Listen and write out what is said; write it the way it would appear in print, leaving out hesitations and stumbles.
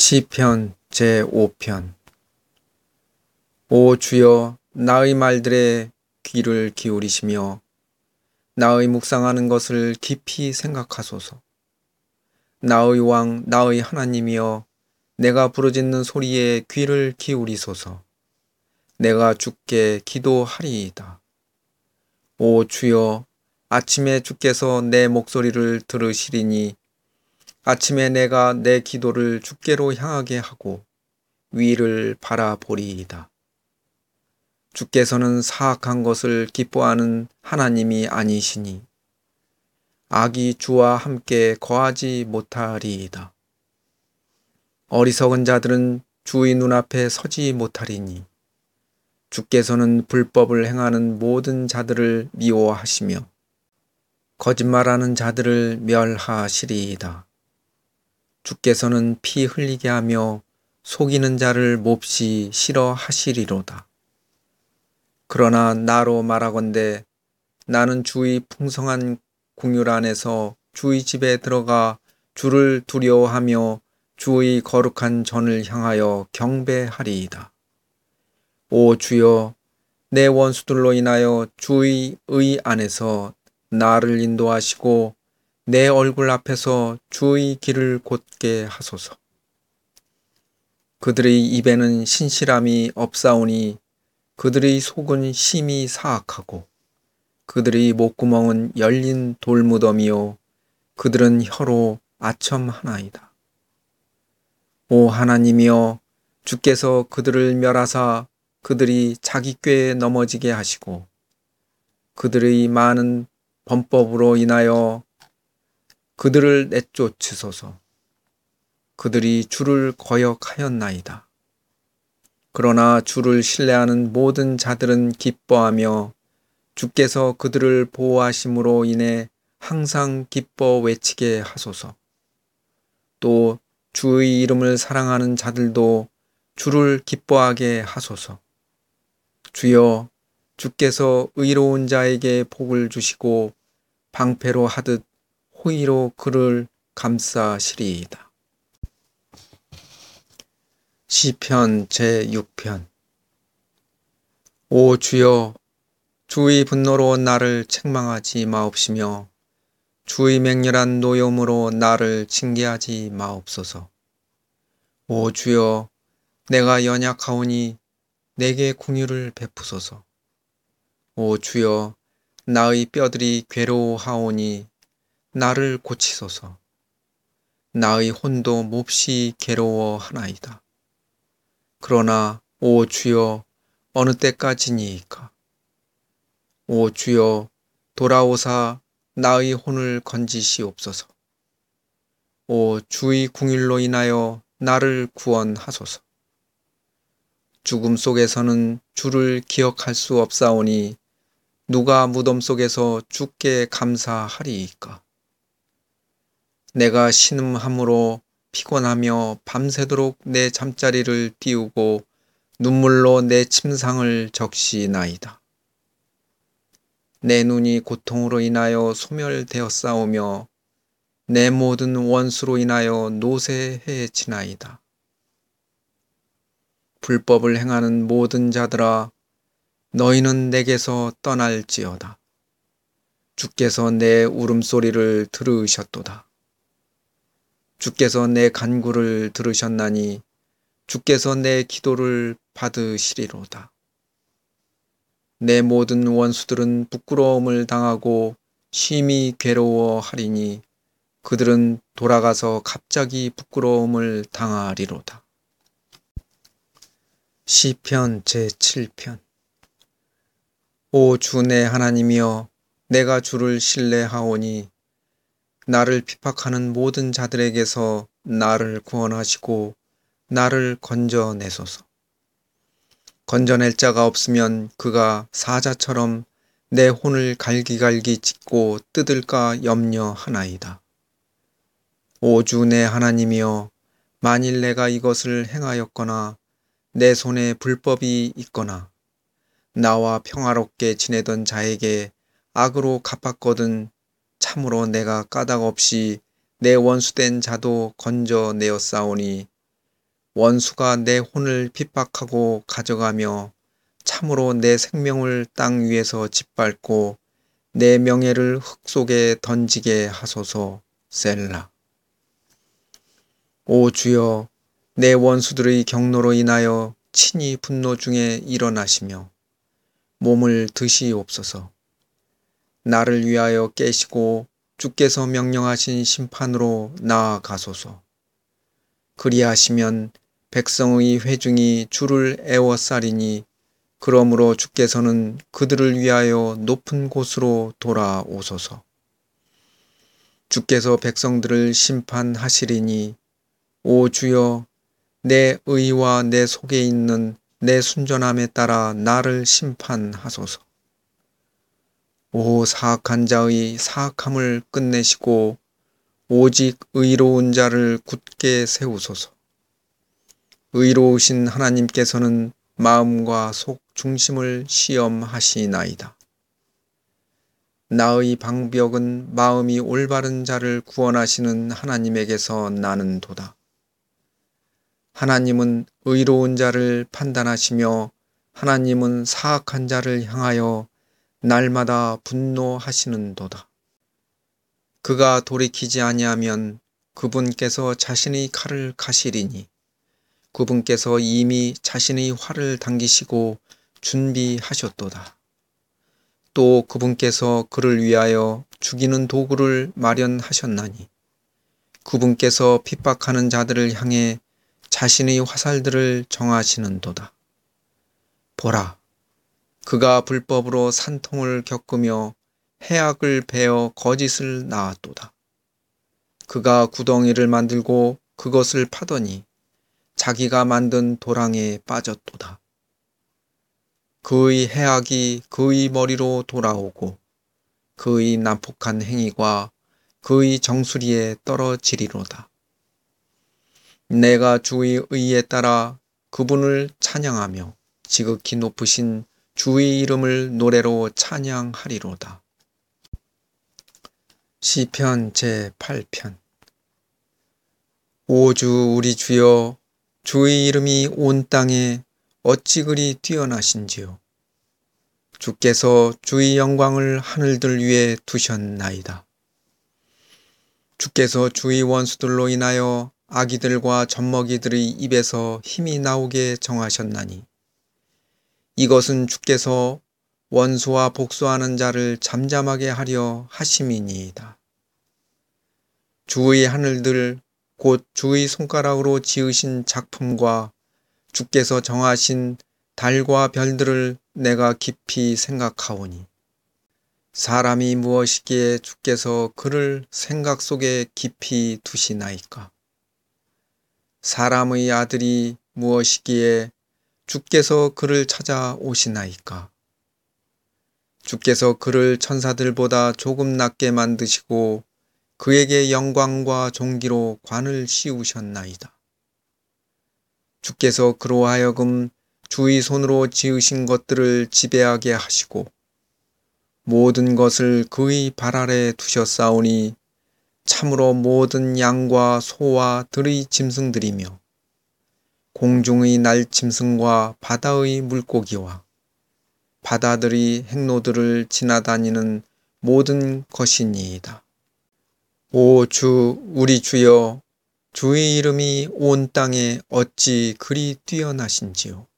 시편 제5편. 오 주여, 나의 말들에 귀를 기울이시며 나의 묵상하는 것을 깊이 생각하소서. 나의 왕, 나의 하나님이여, 내가 부르짖는 소리에 귀를 기울이소서. 내가 주께 기도하리이다. 오 주여, 아침에 주께서 내 목소리를 들으시리니 아침에 내가 내 기도를 주께로 향하게 하고 위를 바라보리이다. 주께서는 사악한 것을 기뻐하는 하나님이 아니시니 악이 주와 함께 거하지 못하리이다. 어리석은 자들은 주의 눈앞에 서지 못하리니 주께서는 불법을 행하는 모든 자들을 미워하시며 거짓말하는 자들을 멸하시리이다. 주께서는 피 흘리게 하며 속이는 자를 몹시 싫어하시리로다. 그러나 나로 말하건대 나는 주의 풍성한 궁율 안에서 주의 집에 들어가 주를 두려워하며 주의 거룩한 전을 향하여 경배하리이다. 오 주여, 내 원수들로 인하여 주의 의 안에서 나를 인도하시고 내 얼굴 앞에서 주의 길을 곧게 하소서. 그들의 입에는 신실함이 없사오니 그들의 속은 심히 사악하고 그들의 목구멍은 열린 돌무덤이요 그들은 혀로 아첨하나이다. 오 하나님이여, 주께서 그들을 멸하사 그들이 자기 꾀에 넘어지게 하시고 그들의 많은 범법으로 인하여 그들을 내쫓으소서. 그들이 주를 거역하였나이다. 그러나 주를 신뢰하는 모든 자들은 기뻐하며 주께서 그들을 보호하심으로 인해 항상 기뻐 외치게 하소서. 또 주의 이름을 사랑하는 자들도 주를 기뻐하게 하소서. 주여, 주께서 의로운 자에게 복을 주시고 방패로 하듯 호의로 그를 감싸시리이다. 시편 제6편. 오 주여, 주의 분노로 나를 책망하지 마옵시며 주의 맹렬한 노염으로 나를 징계하지 마옵소서. 오 주여, 내가 연약하오니 내게 긍휼을 베푸소서. 오 주여, 나의 뼈들이 괴로워하오니 나를 고치소서. 나의 혼도 몹시 괴로워하나이다. 그러나 오 주여, 어느 때까지니이까? 오 주여, 돌아오사 나의 혼을 건지시옵소서. 오 주의 긍휼로 인하여 나를 구원하소서. 죽음 속에서는 주를 기억할 수 없사오니 누가 무덤 속에서 주께 감사하리이까? 내가 신음함으로 피곤하며 밤새도록 내 잠자리를 띄우고 눈물로 내 침상을 적시나이다. 내 눈이 고통으로 인하여 소멸되었사오며 내 모든 원수로 인하여 노새해지나이다. 불법을 행하는 모든 자들아, 너희는 내게서 떠날지어다. 주께서 내 울음소리를 들으셨도다. 주께서 내 간구를 들으셨나니 주께서 내 기도를 받으시리로다. 내 모든 원수들은 부끄러움을 당하고 심히 괴로워하리니 그들은 돌아가서 갑자기 부끄러움을 당하리로다. 시편 제7편. 오 주 내 하나님이여, 내가 주를 신뢰하오니 나를 핍박하는 모든 자들에게서 나를 구원하시고 나를 건져내소서. 건져낼 자가 없으면 그가 사자처럼 내 혼을 갈기갈기 찢고 뜯을까 염려하나이다. 오 주 내 하나님이여, 만일 내가 이것을 행하였거나 내 손에 불법이 있거나 나와 평화롭게 지내던 자에게 악으로 갚았거든 참으로 내가 까닭 없이 내 원수된 자도 건져내었사오니 원수가 내 혼을 핍박하고 가져가며 참으로 내 생명을 땅 위에서 짓밟고 내 명예를 흙 속에 던지게 하소서. 셀라. 오 주여, 내 원수들의 경노로 인하여 친히 분노 중에 일어나시며 몸을 드시옵소서. 나를 위하여 깨시고 주께서 명령하신 심판으로 나아가소서. 그리하시면 백성의 회중이 주를 애워싸리니 그러므로 주께서는 그들을 위하여 높은 곳으로 돌아오소서. 주께서 백성들을 심판하시리니 오 주여, 내 의와 내 속에 있는 내 순전함에 따라 나를 심판하소서. 오 사악한 자의 사악함을 끝내시고 오직 의로운 자를 굳게 세우소서. 의로우신 하나님께서는 마음과 속 중심을 시험하시나이다. 나의 방벽은 마음이 올바른 자를 구원하시는 하나님에게서 나는도다. 하나님은 의로운 자를 판단하시며 하나님은 사악한 자를 향하여 날마다 분노하시는도다. 그가 돌이키지 아니하면 그분께서 자신의 칼을 가시리니 그분께서 이미 자신의 활을 당기시고 준비하셨도다. 또 그분께서 그를 위하여 죽이는 도구를 마련하셨나니 그분께서 핍박하는 자들을 향해 자신의 화살들을 정하시는도다. 보라, 그가 불법으로 산통을 겪으며 해악을 베어 거짓을 낳았도다. 그가 구덩이를 만들고 그것을 파더니 자기가 만든 도랑에 빠졌도다. 그의 해악이 그의 머리로 돌아오고 그의 난폭한 행위가 그의 정수리에 떨어지리로다. 내가 주의 의에 따라 그분을 찬양하며 지극히 높으신 주의 이름을 노래로 찬양하리로다. 시편 제8편. 오 주 우리 주여, 주의 이름이 온 땅에 어찌 그리 뛰어나신지요. 주께서 주의 영광을 하늘들 위에 두셨나이다. 주께서 주의 원수들로 인하여 아기들과 젖먹이들의 입에서 힘이 나오게 정하셨나니 이것은 주께서 원수와 복수하는 자를 잠잠하게 하려 하심이니이다. 주의 하늘들 곧 주의 손가락으로 지으신 작품과 주께서 정하신 달과 별들을 내가 깊이 생각하오니 사람이 무엇이기에 주께서 그를 생각 속에 깊이 두시나이까. 사람의 아들이 무엇이기에 주께서 그를 찾아오시나이까. 주께서 그를 천사들보다 조금 낮게 만드시고 그에게 영광과 존귀로 관을 씌우셨나이다. 주께서 그로 하여금 주의 손으로 지으신 것들을 지배하게 하시고 모든 것을 그의 발 아래 두셨사오니 참으로 모든 양과 소와 들의 짐승들이며 공중의 날짐승과 바다의 물고기와 바다들이 행로들을 지나다니는 모든 것이니이다. 오 주 우리 주여, 주의 이름이 온 땅에 어찌 그리 뛰어나신지요.